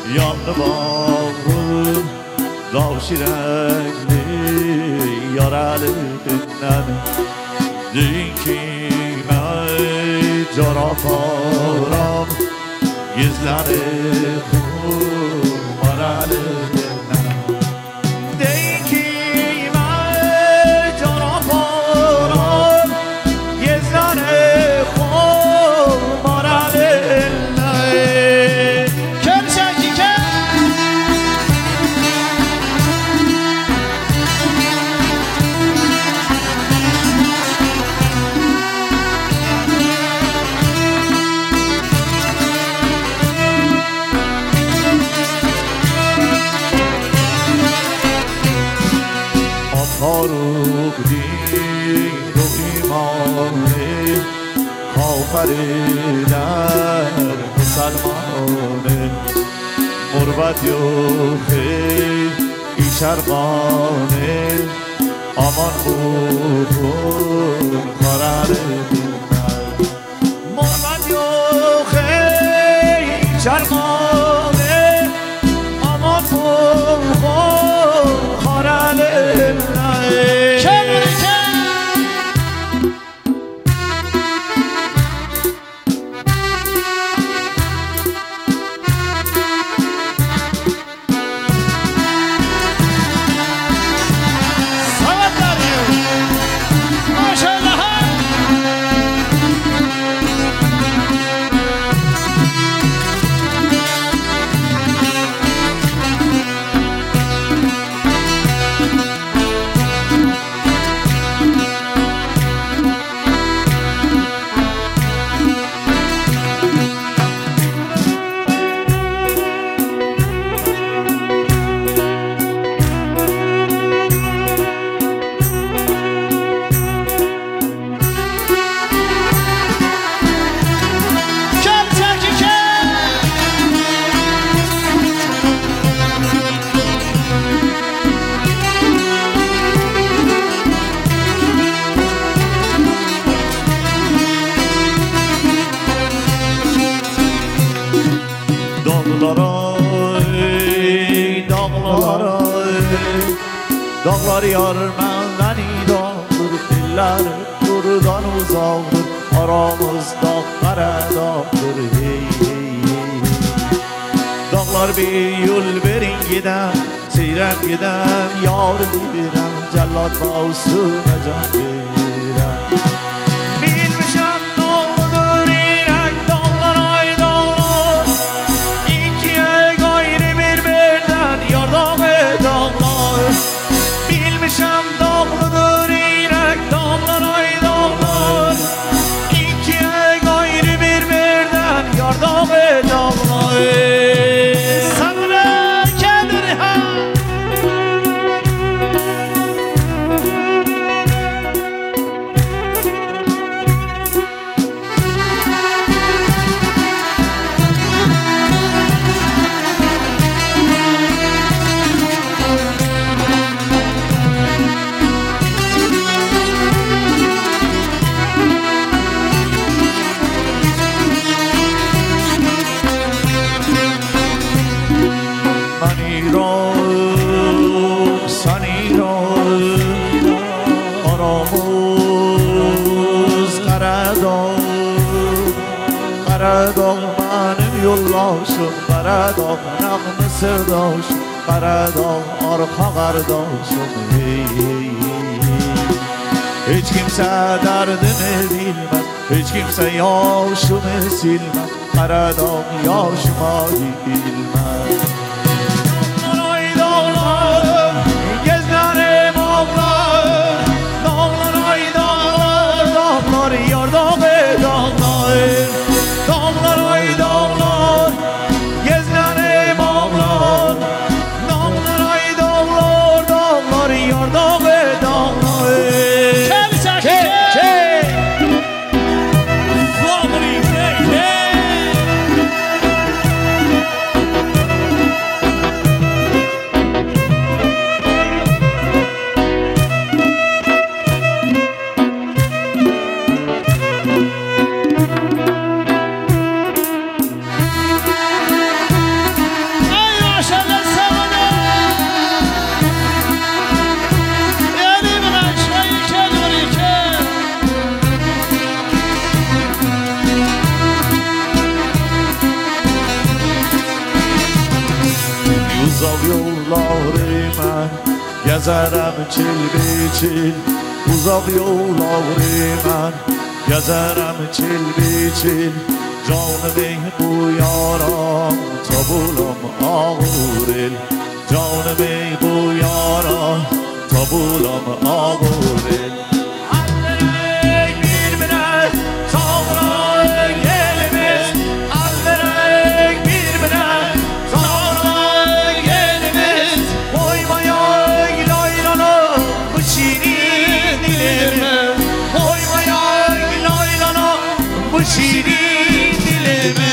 yandı bağlı davşi renkli yar elinden deyin ki ben cara param gizleri kumar elinden deyin ki ben cara param gizleri kumar elinden Kimseki kim? Faruk din و ایمانه کافریدر مسلمانه مربت یوخه ای شرقانه آمان بکن خراره مربت یوخه ای شرقانه آمان بکن خراره Dağlar yar məndən idamdır, dillər buradan uzaqdır, aramızda qara dağdır, hey hey hey. Dağlar bir yol verin gidəm, seyrəm gidəm, yar bilirəm, cəllad bağısına can verirəm. Bilmişəm dağlıdır irək, dağlar ay dağlar, ikiye gayrı bir-birdən yardağı dağlar. Bilmişəm dağlıdır irək, dağlar ay dağlar, ikiye gayrı bir-birdən yardağı dağlar. Qaradağ mənim yoldaşım, Qaradağ nəğmə sırdaşım, Qaradağ arxa qardaşım, hey hey hey. Heç kimsə dərdimi bilməz, heç kimsə yaşımı silməz, Qaradağ yaşıma bilməz. Dağlar ay dağlar, gezlərim ağlar, dağlar ay dağlar, dağlar yardağı dağlar. Dağlar ay dağlar, gezlərim ağlar, dağlar ay dağlar, dağlar yardağı dağlar. Kimseki kim? Fabri hey hey. uzak yolları mən gəzərəm çil-biçil. Uzak yolları mən gəzərəm çil-biçil. Canım bu yaram tabulam ağır el. Canım bu yara tabulam ağır el. Allek bir-birə sağıraq elimiz. Allek bir-birə sağıraq elimiz. Koymayaq laylana bu şirin dilimi. Koymayaq laylana bu şirin dilimi.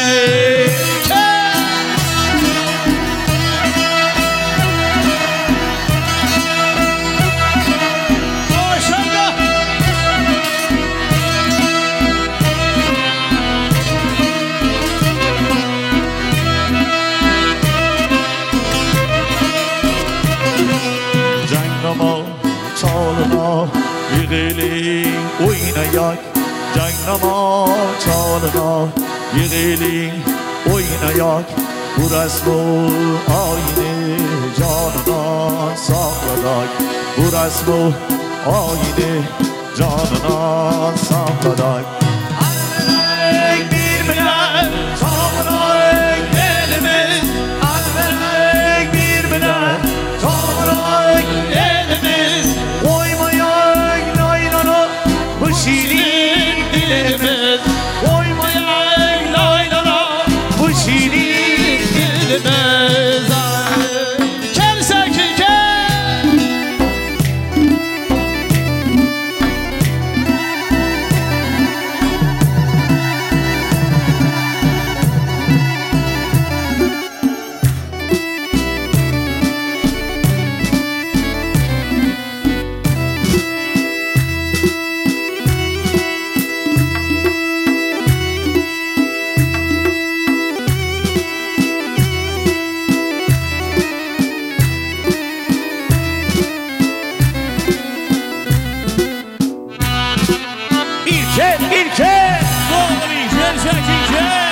Çalına yığılın oynayak. Caynama çalına yığılın oynayak. Bu resmi aynı canına sakladak. Bu resmi aynı canına sakladak. Allek bir-birə sağıraq elimiz. Allek bir-birə sağıraq elimiz. Koymayaq laylana bu şirin dilimiz. Koymayaq laylana bu şirin dilimiz. Gel sakin gel. İlker Doğru gel sakin gel.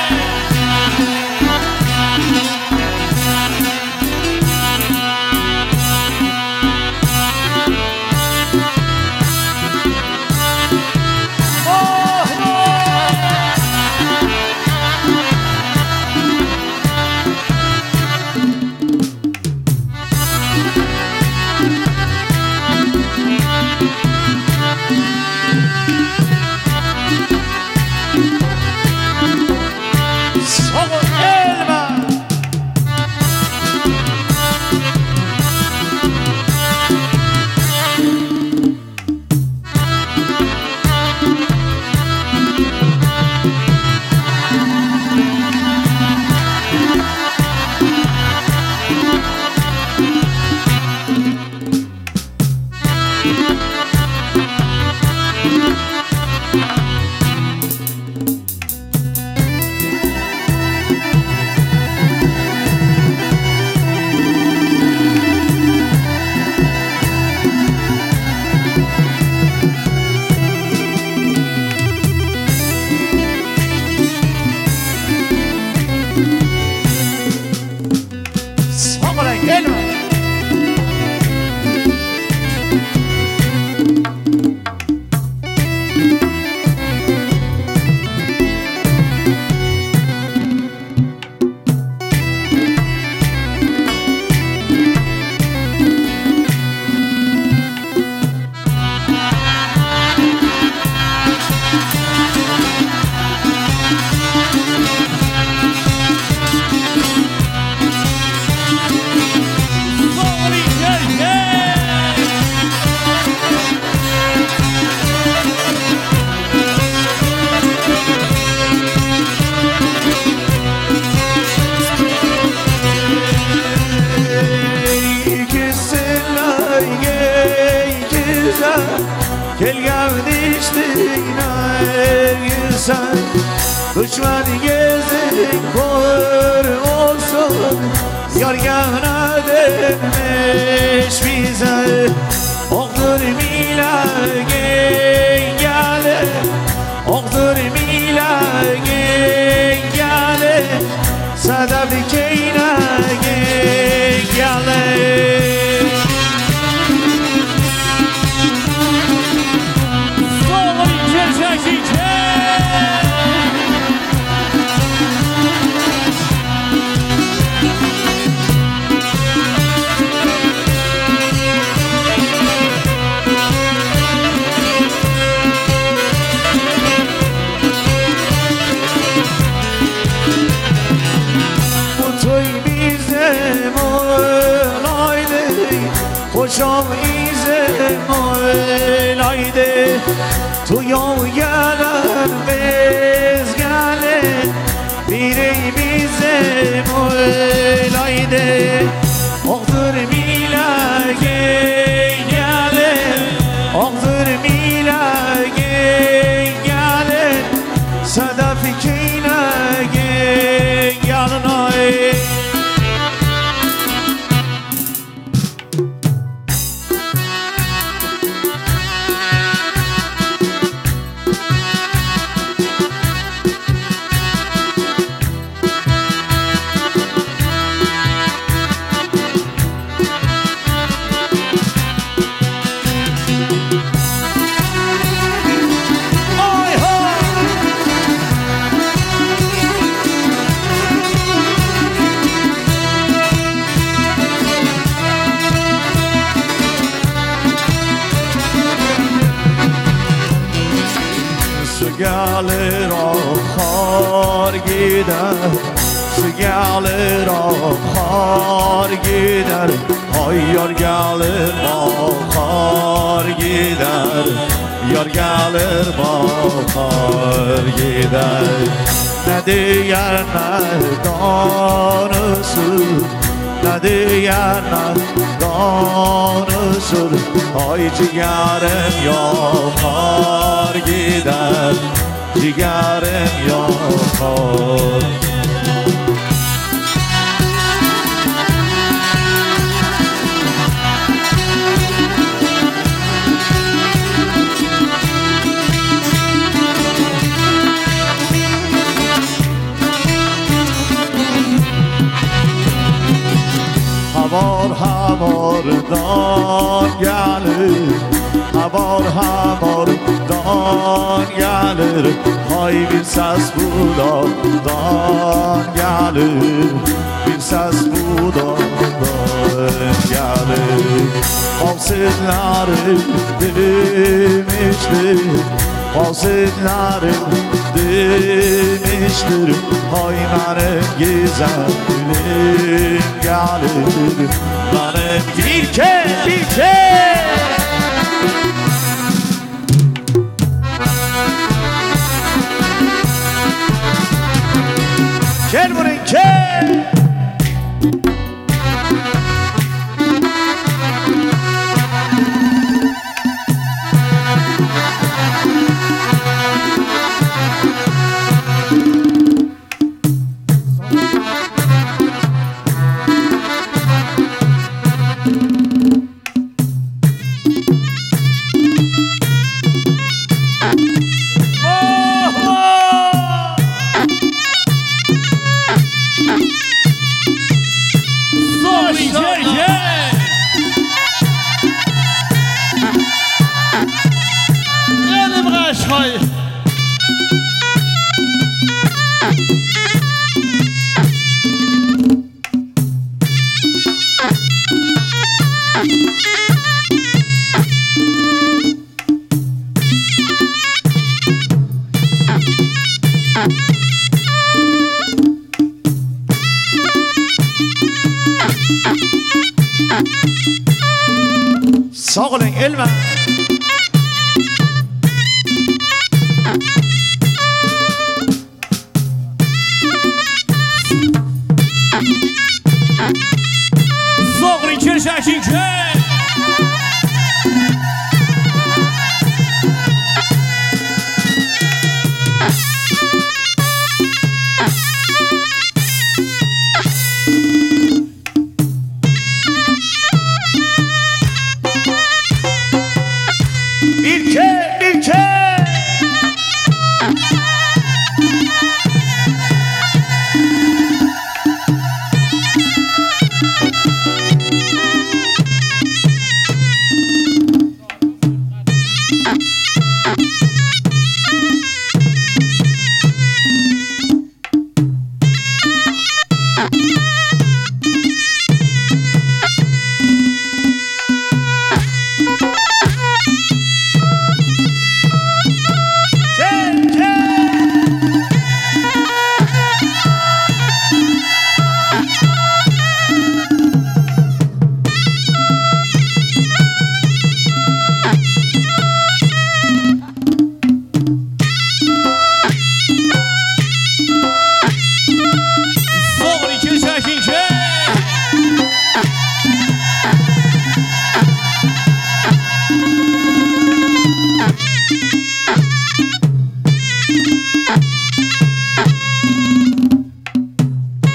Gel gavdiştiğine sen Düşman gezin kor olsun Yargana denmiş bize Oktur milage gele Oktur milage gele Sadaf keynage gele شامیزه مولایده تو یاوگلن بزگله بیری بیزه مولایده اغدر میلگه گله اغدر میلگه گله صدفی کینگه گلنای Sugale ra khar gider Sugale ra khar gider Ay yar gelir ma khar gider Yar gelir ma khar gider Ne diyer ne danısır Ne diyer ne danısır Ay ciğerim yakar gider Ciğerim yakar Hamar dan gelir Hamar dan gelir Hay bir ses budaktan gelir Bir ses budaktan gelir Hasretlerim demiştir Hasretlerim demiştir Hay benim güzelim gelir Benim bir kez Gel buraya gel Sağ olun Elma. Zogri Kirşakin köy.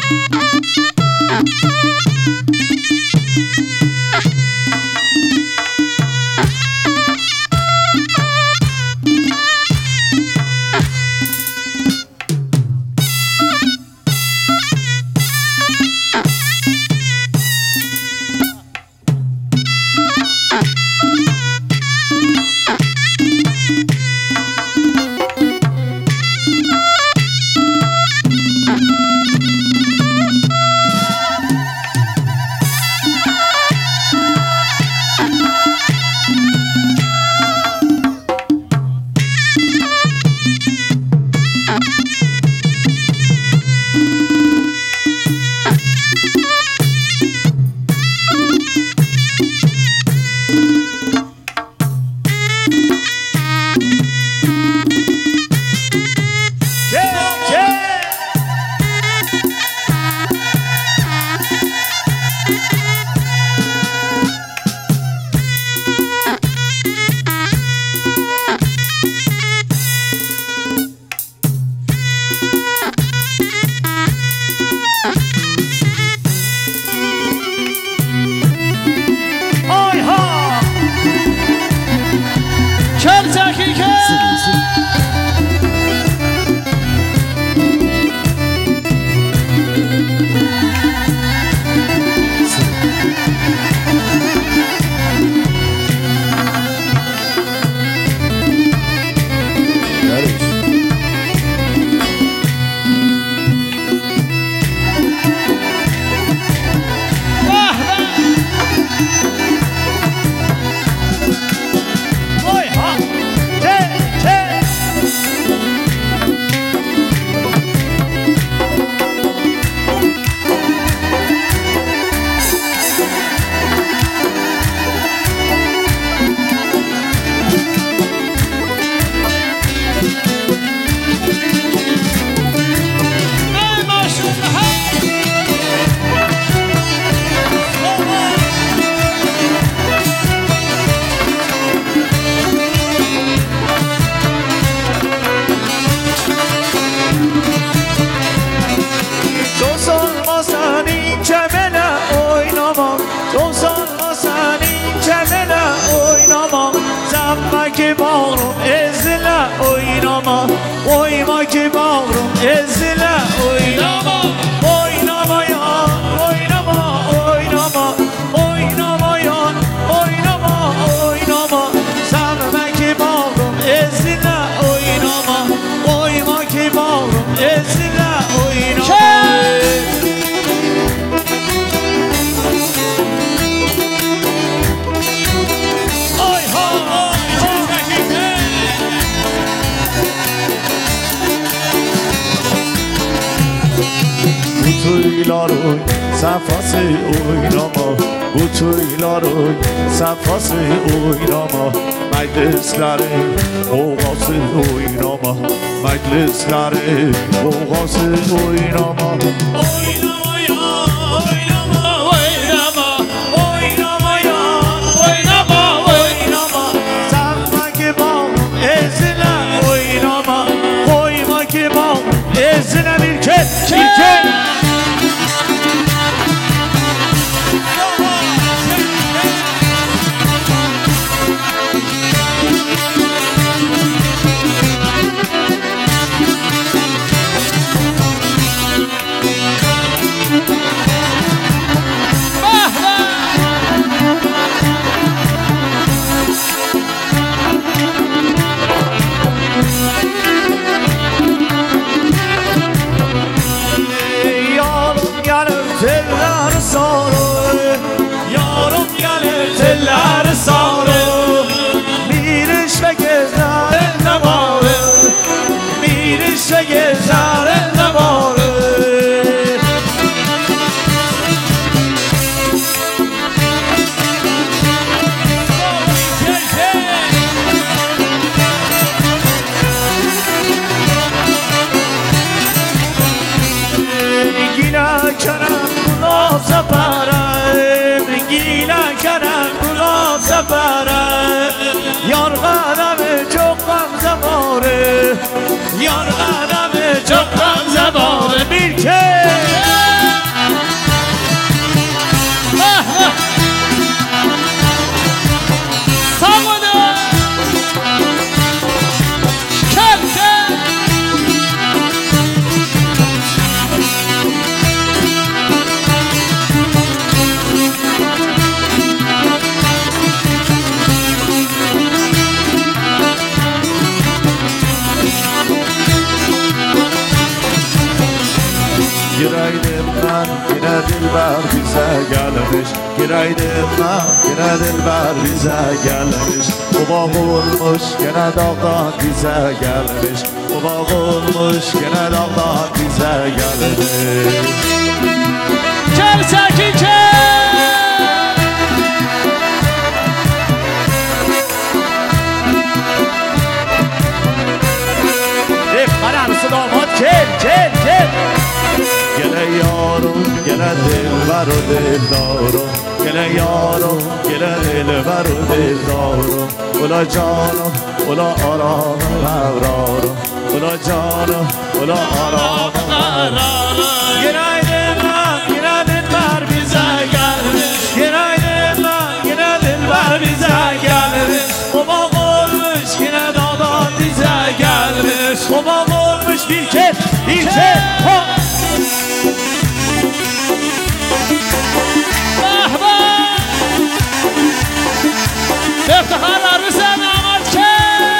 که بارم ازلا اویناما وای ما که بارم ازلا اویناما اویناما یا اویناما اویناما اویناما یا اویناما اویناما سمم که بارم ازلا اویناما وای ما که بارم ازلا اویناما Butuylaroy, safası oynama Butuylaroy, safası oynama Meclisleri, oğası oynama Meclisleri, oğası oynama Oynama ya, oynama, oynama Oynama ya, oynama, oynama Sanma ki bağım ezine oynama Koyma ki bağım ezine bir kez, bir kez Yar qadamı çok gamze var Yar qadamı çok gamze var Bir kez Giraydım ben yine dilber bize gelmiş. Giraydım ben yine dilber bize gelmiş. Ubaq olmuş gene dağdan bize gelmiş. Ubaq olmuş gene dağdan bize gelmiş. Gel sakin gel. Kararısı damat gel gel gel. Gele yarım gele dilber o dildarım. Gele yarım gele dilber o dildarım. Ula canım ula aram evrarım. Ula canım ula aram evrarım. Giraydım ben yine dilber bize gelmiş. Giraydım ben yine dilber bize gelmiş. Obak olmuş yine dağdan bize gelmiş. Obak olmuş bir kez ha. İftiharlar bize damat ki.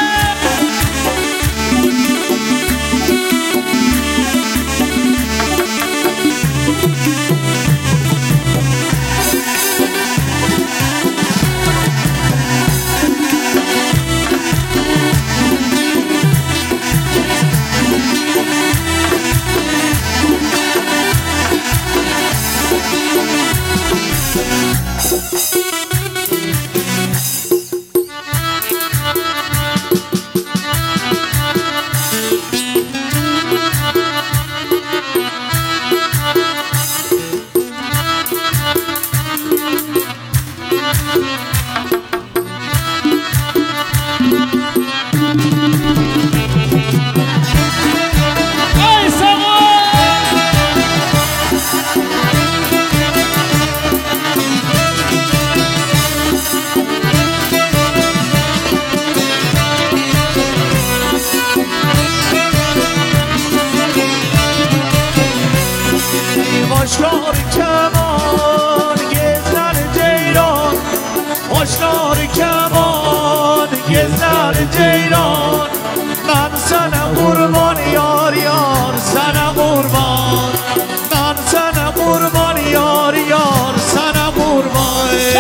Hoşlar keman gezler ceylan. Hoşlar keman gezler ceylan. Ben sana kurban yar yar sana kurban. Ben sana kurban yar yar sana kurban.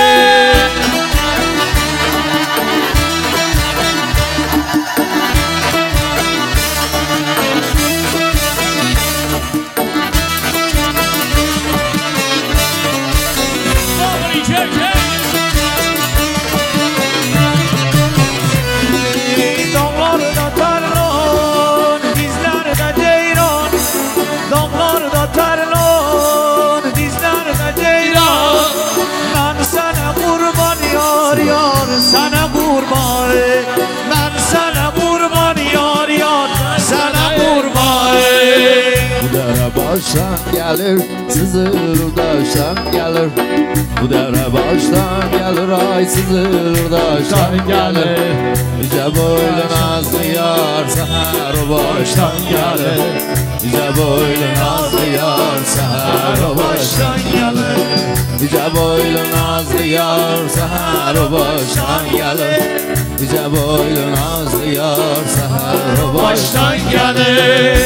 Dağlarda tarlon, dizlerde ceyran. Dağlarda tarlon, dizlerde ceyran. Ben sana kurban yar yar sana kurban. Ben sana kurban yar yar sana kurban. Bu dere baştan gelir, Sızırdaştan gelir. Bu dere baştan gelir, ay Sızırdaştan gelir. Yüce boylu nazlı yar, seher o baştan gelir. Yüce boylu nazlı yar, seher o baştan gelir. Yüce boylu nazlı yar, seher o baştan gelir. Yüce boylu nazlı yar, seher o baştan gelir.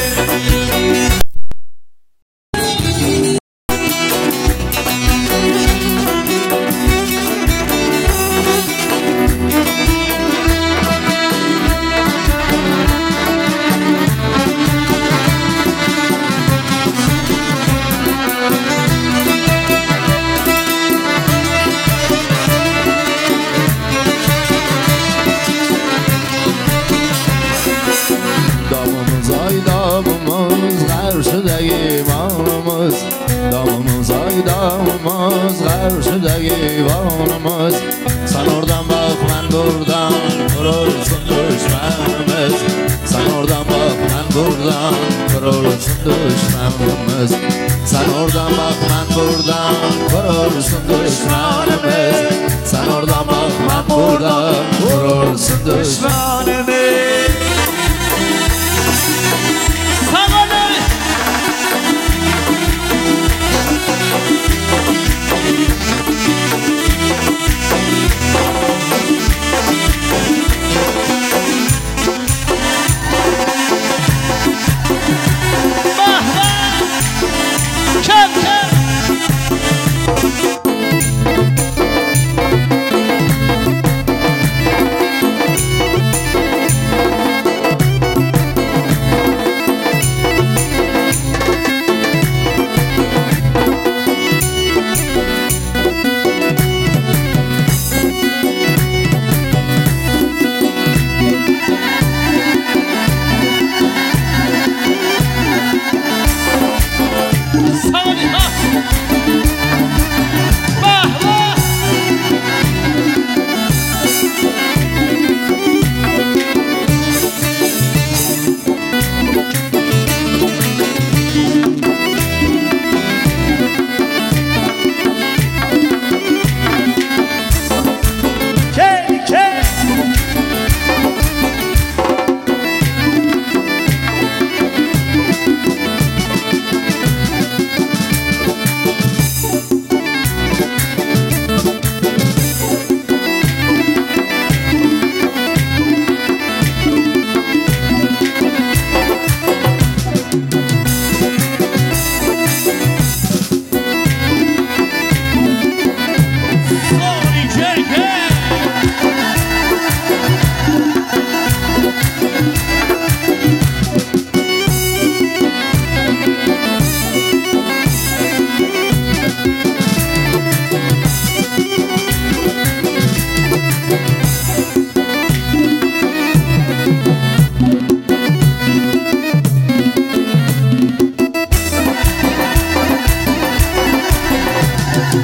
Damımız ay damımız, karşıda imanımız. Damımız ay damımız, karşıda imanımız. Sen oradan bak ben buradan, kurulsun düşmanımız. Sen oradan bak ben buradan, kurulsun düşmanımız. Sen oradan bak ben buradan, kurulsun düşmanımız. Sen oradan bak ben buradan, kurulsun düşmanımız.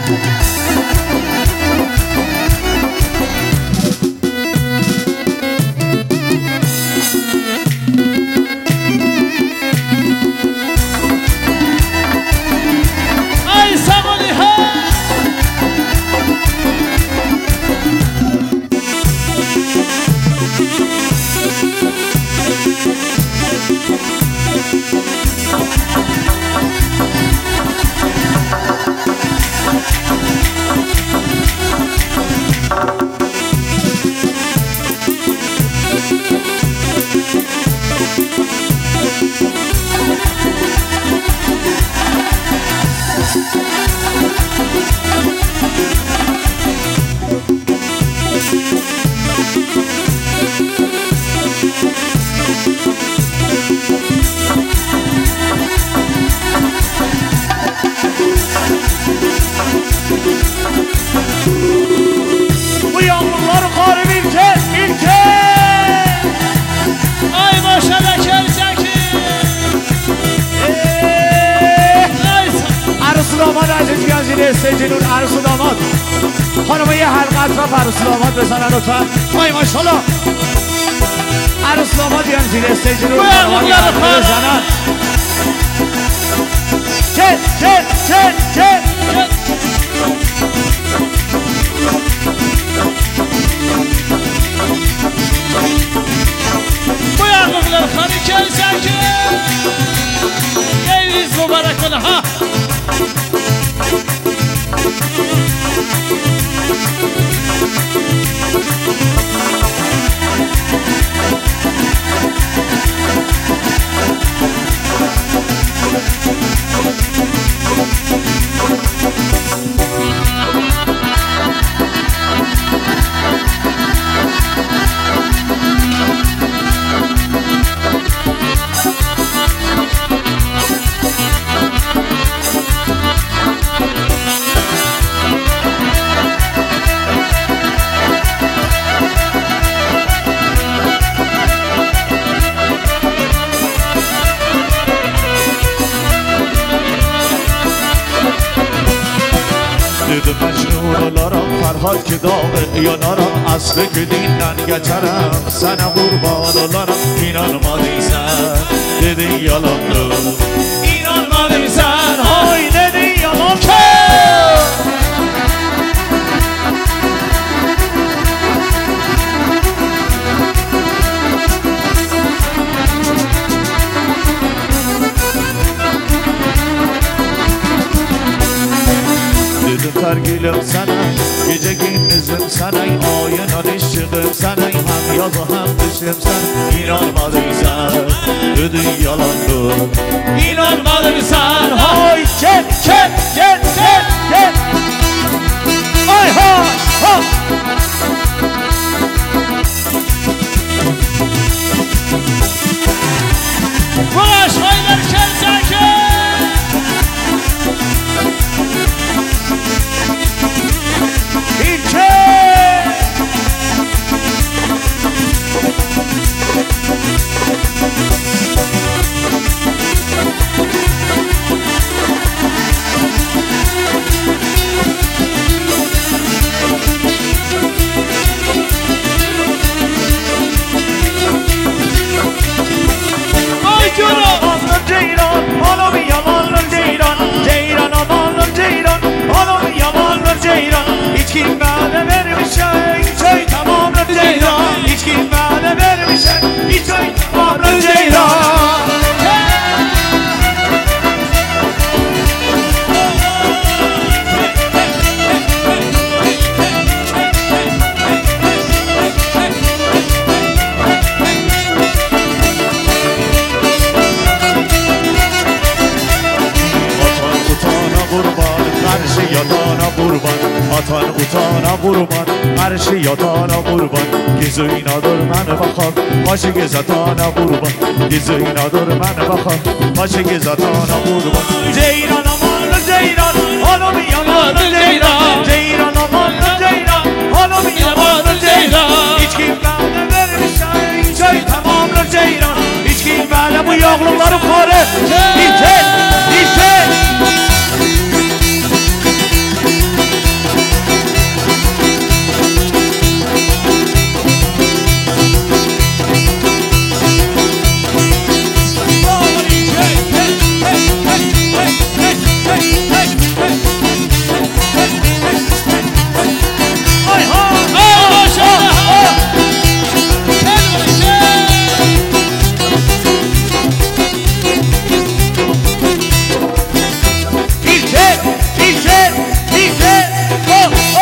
سجنون عروس و داماد خانم یه حلقه اطراف عروس و داماد بزنن لطفا. وای ماشاءالله عروس و داماد بیان زیر سجنون خانم یه حلقه بزنن. چه باید بگلر خانی کلسن که یه ریز مبارک کنه ها. مجنون لارم فرهاد که داغه یا نارم اصل که دینن گچرم سنه قربان لارم اینان ما دیزن دیدی یالان دو اینان ما دیزن های دیدی یالان که ترگیلم سنم گیجه گینزم سنم آینان شقم سنم هم یاز و هم بشم سن اینان مادریزن دیدی یالان دو اینان مادریزن های چه آی ها باش های در کلزن که atan utana vurman her şey yatana vurman Gizuyna dur məni baxar başı gezatana vurman Gizuyna dur məni baxar başı gezatana vurman Ceyran amanlı ceyran hanım yamanlı ceyran Ceyran amanlı ceyran hanım yamanlı ceyran Hiç kimlerine vermişsen köy tamamlı ceyran Hiç kimlerine bu yağlıları karı İlkel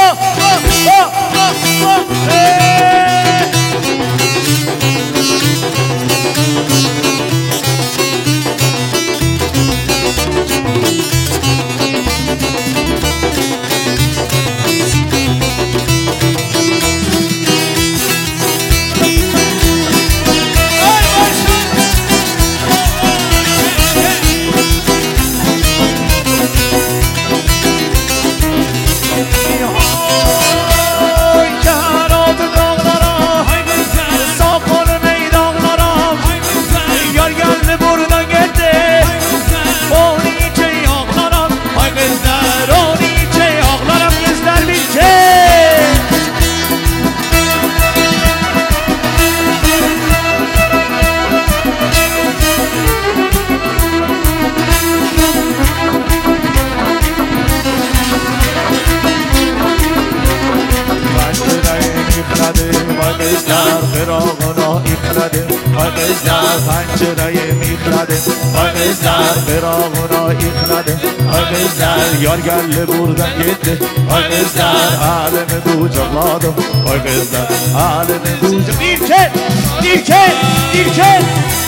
پنجره میخلده آقزر براغونا ایخلده آقزر یار گله بردن گده آقزر عالم بو جلادم آقزر عالم بو جلادم دیرکن دیرکن دیرکن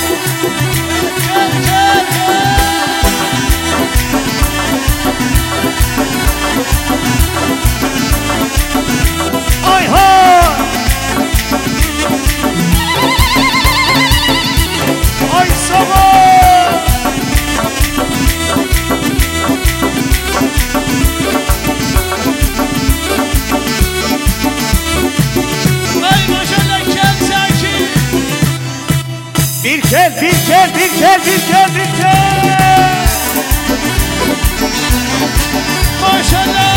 آی ها آی سبا ای ماشالله کلچکی دیرکن دیرکن دیرکن دیرکن دیرکن ماشالله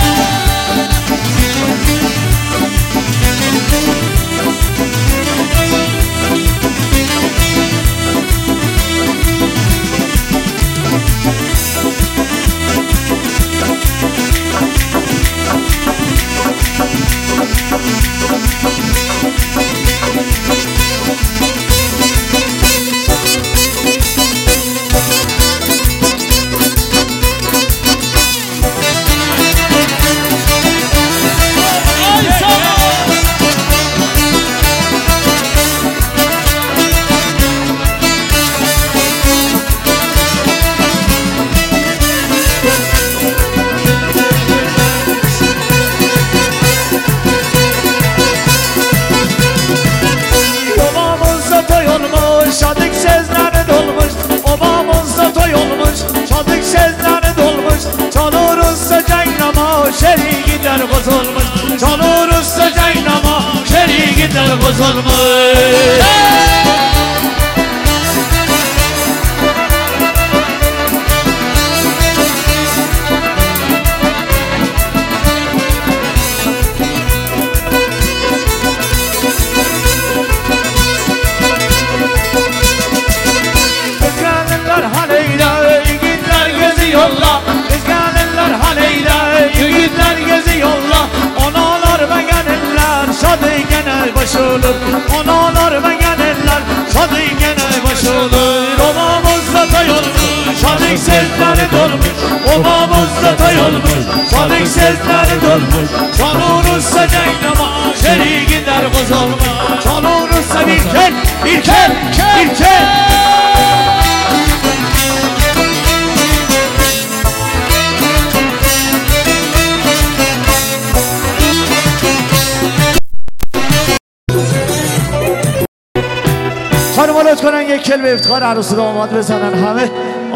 Şadık sözleri dolmuş, obamızda toy olmuş. Şadık sözleri dolmuş, çalırızsa caynama, şeri gider bozulmuş. Çalırızsa caynama, şeri gider bozulmuş. Başılır, onalar ve gelenler şadı gene başılır. Obamızda tay olmuş, şadık sesleri dolmuş. Obamızda tay olmuş, şadık sesleri dolmuş. Çalınırsa caynama, şeri gider bozulma. Çalınırsa bir kel, bir kel, bir kel. خانم لطف کنن یک کلمه افتخار عروس داماد بزنن همه.